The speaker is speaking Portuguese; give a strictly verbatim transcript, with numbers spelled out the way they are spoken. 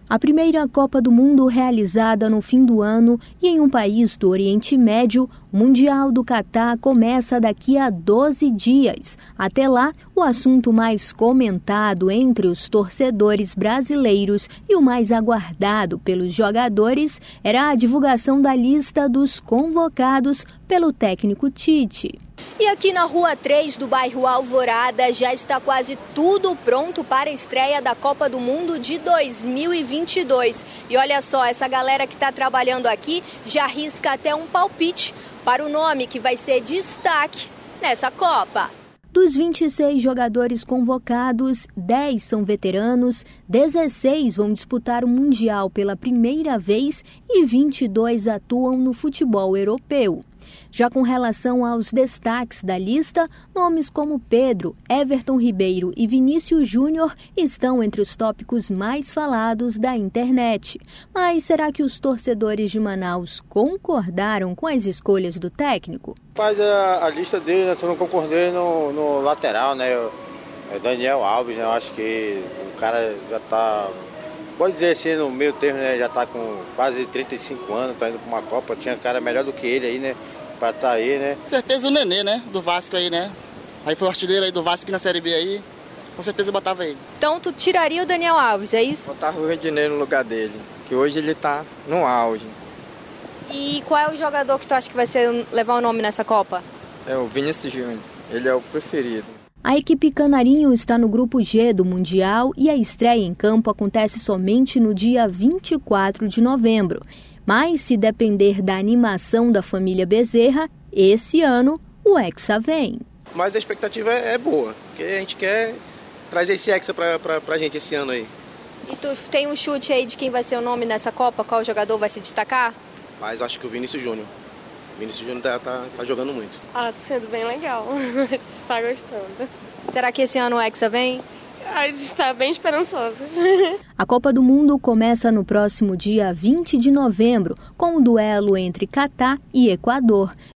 A primeira Copa do Mundo realizada no fim do ano e em um país do Oriente Médio, o Mundial do Catar começa daqui a doze dias. Até lá, o assunto mais comentado entre os torcedores brasileiros e o mais aguardado pelos jogadores era a divulgação da lista dos convocados pelo técnico Tite. E aqui na Rua três do bairro Alvorada já está quase tudo pronto para a estreia da Copa do Mundo de dois mil e vinte e dois. E olha só, essa galera que está trabalhando aqui já arrisca até um palpite para o nome que vai ser destaque nessa Copa. Dos vinte e seis jogadores convocados, dez são veteranos, dezesseis vão disputar o Mundial pela primeira vez e vinte e dois atuam no futebol europeu. Já com relação aos destaques da lista, nomes como Pedro, Everton Ribeiro e Vinícius Júnior estão entre os tópicos mais falados da internet. Mas será que os torcedores de Manaus concordaram com as escolhas do técnico? Mas a, a lista dele, eu não concordei no, no lateral, né? É Daniel Alves, né? Eu acho que o cara já está, pode dizer assim, no meio termo, né? Já está com quase trinta e cinco anos, está indo para uma Copa, tinha cara melhor do que ele aí, né? Pra tá aí, né? Com certeza o Nenê, né? Do Vasco aí, né? Aí foi o artilheiro aí do Vasco na Série B aí. Com certeza eu botava ele. Então tu tiraria o Daniel Alves, é isso? Botava o Redinei no lugar dele, que hoje ele tá no auge. E qual é o jogador que tu acha que vai ser, levar o nome nessa Copa? É o Vinícius Júnior, ele é o preferido. A equipe Canarinho está no grupo G do Mundial e a estreia em campo acontece somente no dia vinte e quatro de novembro. Mas, se depender da animação da família Bezerra, esse ano o Hexa vem. Mas a expectativa é boa, porque a gente quer trazer esse Hexa pra, pra, pra gente esse ano aí. E tu tem um chute aí de quem vai ser o nome nessa Copa? Qual jogador vai se destacar? Mas acho que o Vinícius Júnior. O Vinícius Júnior tá, tá, tá jogando muito. Ah, tá sendo bem legal. A gente tá gostando. Será que esse ano o Hexa vem? A gente está bem esperançosos. A Copa do Mundo começa no próximo dia vinte de novembro, com um duelo entre Catar e Equador.